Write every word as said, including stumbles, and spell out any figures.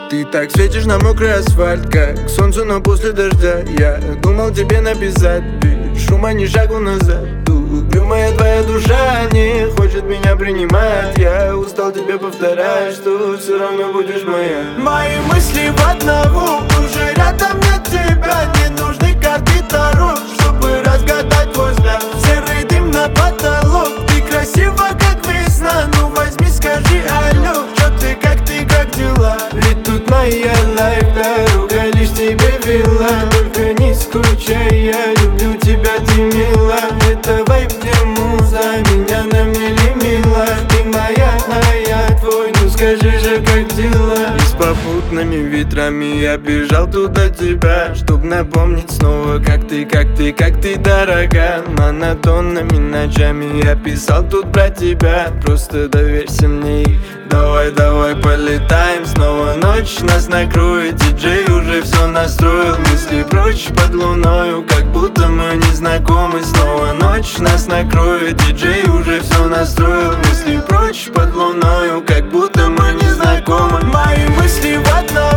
Ты так светишь на мокрый асфальт, как солнце, но после дождя. Я думал тебе написать, без шума ни шагу назад. Угрюмая твоя душа не хочет меня принимать. Я устал тебе повторять, что все равно будешь моя. Мои мысли в одного, уже рядом нет тебя. Не нужны карты Таро, чтобы разгадать твой взгляд. Серый дым на потолок, ты красива как весна. Ну возьми, скажи алло, чё ты, как ты, как дела? Ведь тут моя лайф, дорога лишь тебе вела. Только не скучай, я люблю тебя, ты мила. Это вайб, где муза меня на мили мила. Ты моя, а я твой, ну скажи же, как дела? И с попутными ветрами я бежал туда тебя, чтоб напомнить снова, как ты, как ты, как ты дорога. Монотонными ночами я писал тут про тебя. Просто доверься мне и давай, давай полетаем. Снова ночь нас накроет, диджей уже все настроил. Мысли прочь под луною, как будто мы не знакомы. Снова ночь нас накроет, диджей уже все настроил. Мысли прочь под луною, как будто мы не знакомы. Мои мысли в одном.